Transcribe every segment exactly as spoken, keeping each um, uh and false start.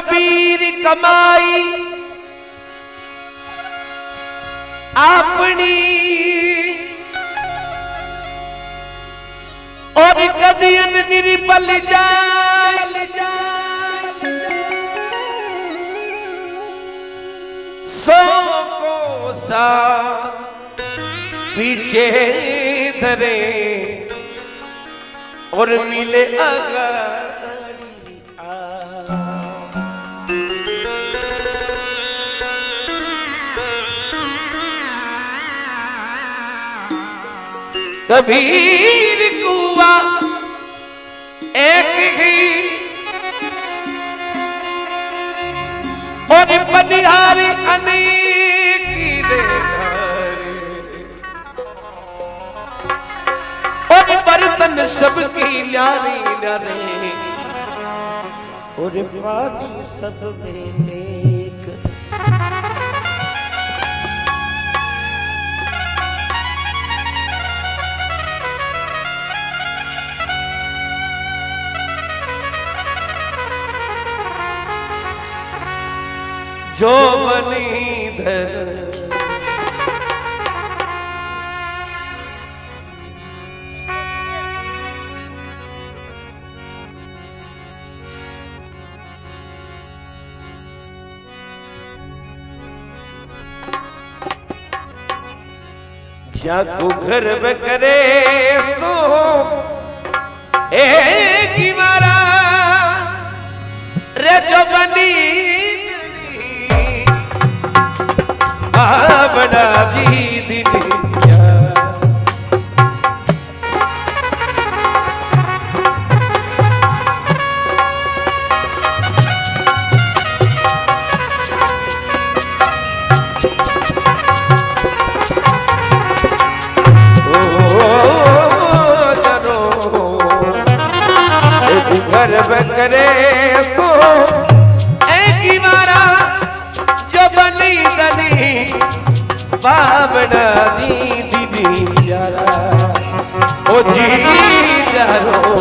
कबीर कमाई अपनी और कदियन निरिपल जाए सौ को सा पीछे धरे और मिले अगर कबीर कुआ एक ही और बनिहारी अनेक और बर्तन सबकी न्यारी न्यारे और पानी सब में एक जो बनीधर जाको घर में करे सो एक ही मारा रे जो बनी बड़ा जी दिलिया घर में करे तो एक ही मारा जो बनी दनी बाबना जी दीदी जारा ओ जी जारो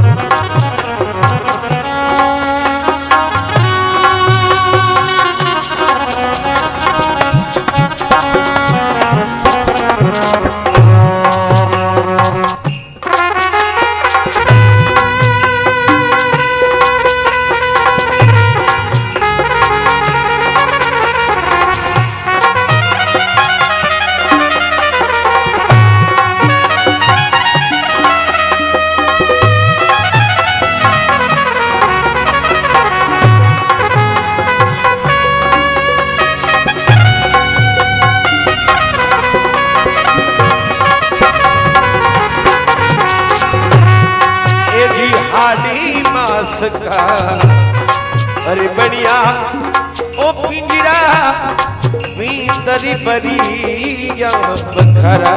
का अरे बढ़िया ओ पिंजरा भीतरी बरिया बखरा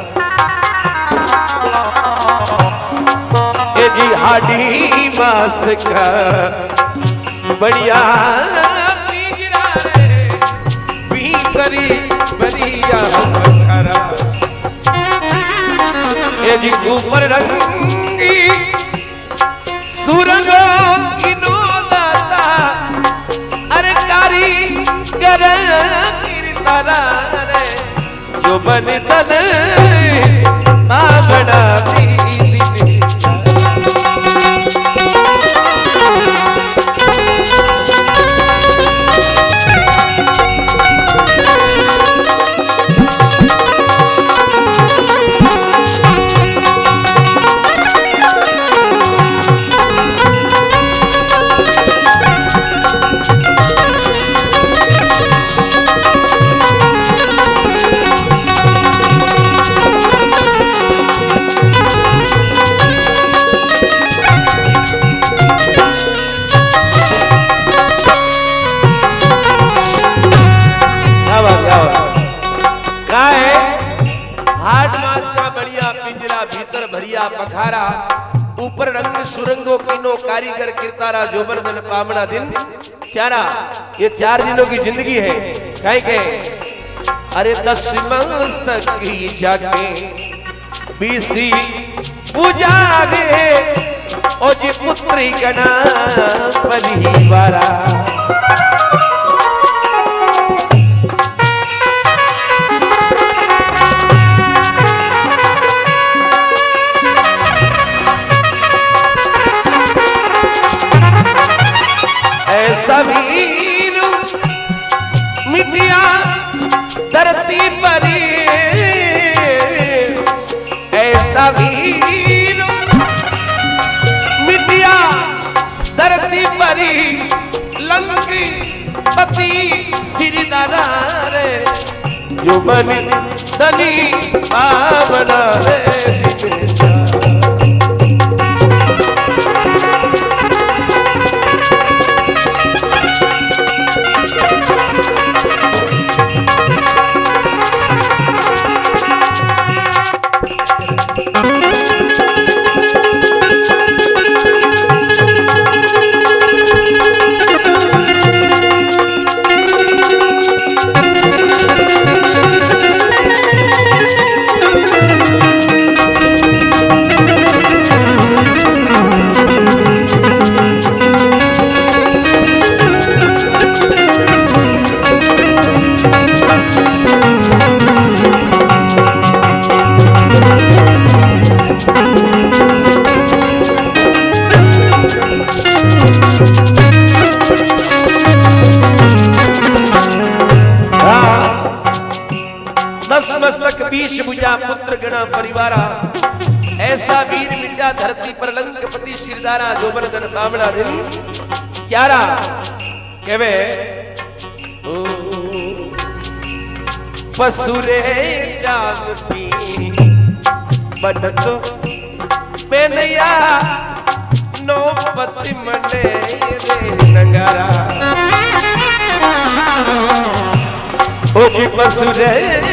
ये जी हाडी मास का बढ़िया पिंजरा भीतरी बरिया बखरा ये जी ऊपर रंगी सूरजो की नो दाता अरे कारी कर तारा रे जो बन दल आ बड़ा दीदी पखारा ऊपर रंग सुरंगो किनो कारीगर किरतारा जोबर मन पामना दिन चारा ये चार दिनों की जिंदगी है काहे के अरे दस मस्तक की जाके बीसी पूजा रे ओ जी पुत्री गणा परिवारा ऐसा वीर मिटिया धरती परी ऐसा वीर मिटिया धरती परी लंकी पति श्रीदारा रे जो बनी दली पावना रे बीस भुजा पुत्र गणा परिवारा ऐसा वीर मिटा धरती पर लंकपति श्रीदारा जो बरदन कामना दिन क्यारा केवे पसुरे जागती बडतो पेनया नो पति मने रे नंगारा ओ पसुरे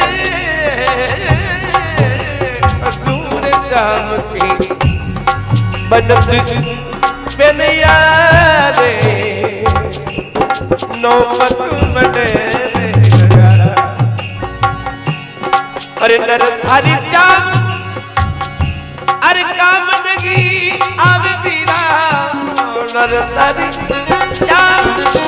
असुर काम की बनत पेनया रे नौबत मने अरे नर थारी चाम अरे काम नगी आव पीरा नर थारी चाम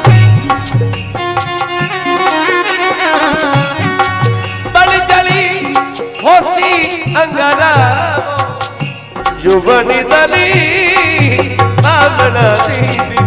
बड़ी जली होसी अंगारा युवनी दली आमना दी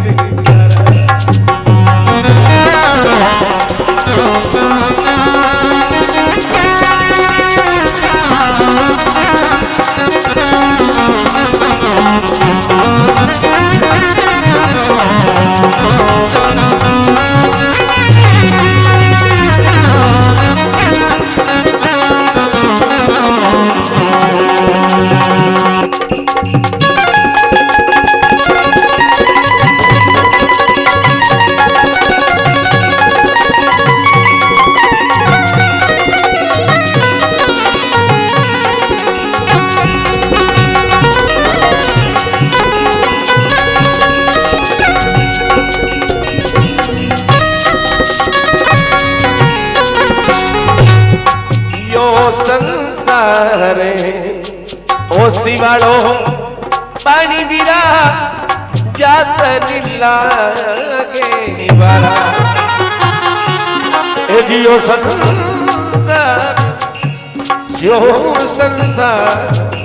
संसारे ओ शिवाड़ो पानी बिरा जात लागे वाला ए जियो संसार जो संसार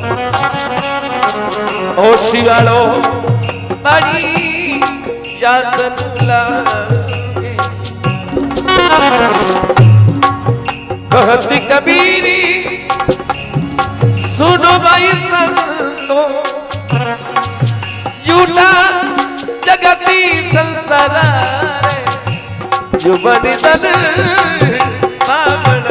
ओ शिवाड़ो पानी जात लागे कहती कबीरी सुनो भाई संतो झूठा जगती संसार जो बनी तन पावन